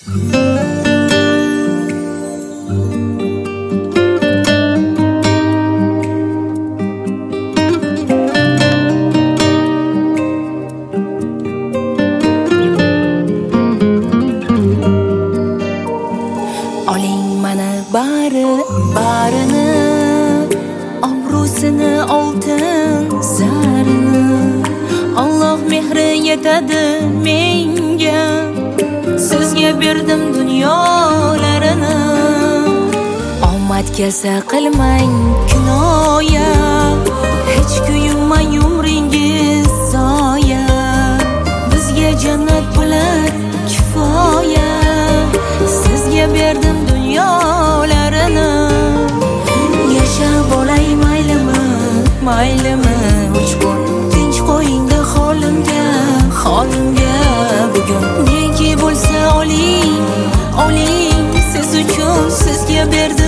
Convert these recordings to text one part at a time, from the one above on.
Oling mana barini, obro'sini, oltin zarini. Alloh mehri yetadi menga, sizga berdim dunyolarini. Omad kelsa qilmang kinoya, hech kuyinmang umringiz zoya. Bizga jannat bular kifoya, sizga berdim dunyolarini. Yashab olay maylimi, maylimi, uchqun tinch qo'yingda holimga, holimga. Bugun neki bo'lsa oling, oling, siz uchun sizga berdim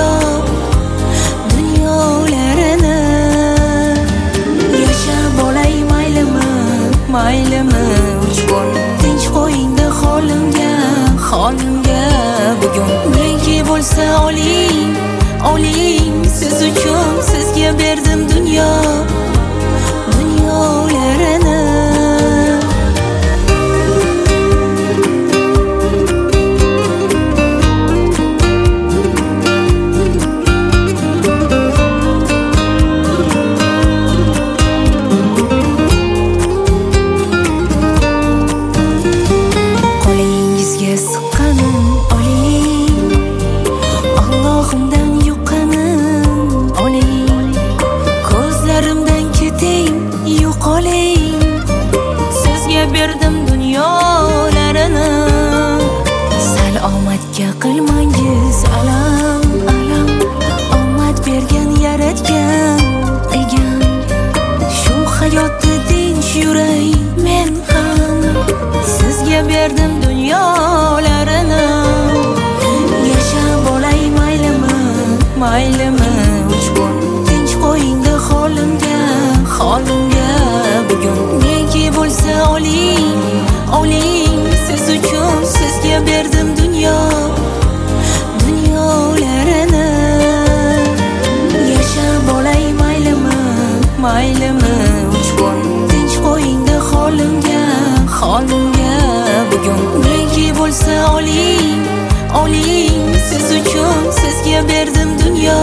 dunyolarini. Yashab olay maylimi, maylimi, uchqun tinch qo'yingda holimga, holimga. Bugun neki bo'lsa oling, oling, siz uchun sizga berdim dunyolarini. Qo'lingizga siqqanim oling, Allohimdan yuqqanim oling. Ko'zlarimdan keting, yo'qoling, sizga berdim dunyolarini. Sal omadga qilmangiz alam, alam, omad bergan yaratgan egan. Shu hayotda tinch yuray men ham, sizga berdim dunyolarini. Yashab olay maylimi, maylimi, uchqun tinch qo'yingda holimga, holimga. Bugun neki bo'lsa oling, oling, siz uchun sizga berdim dunyolarini. Yashab olay maylimi, maylimi, uchqun tinch qo'yingda holimga, holimga. Bugun neki bo'lsa oling, oling, siz uchun sizga berdim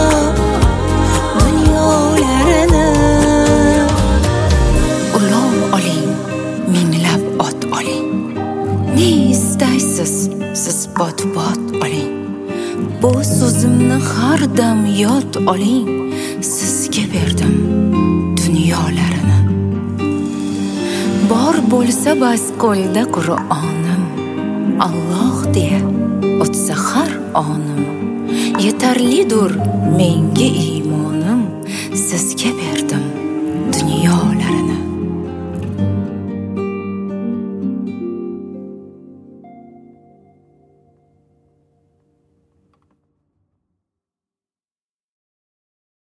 dunyolarini. Ulov oling, minglab ot oling, ne istaysiz siz bot-bot oling. Bu so'zimni har dam yod oling, sizga berdim dunyolarini. Bor bo'lsa bas qo'lda Qur'onim, Alloh deya o'tsa har onim. Yetarlidir menga iymonim, sizga berdim dunyo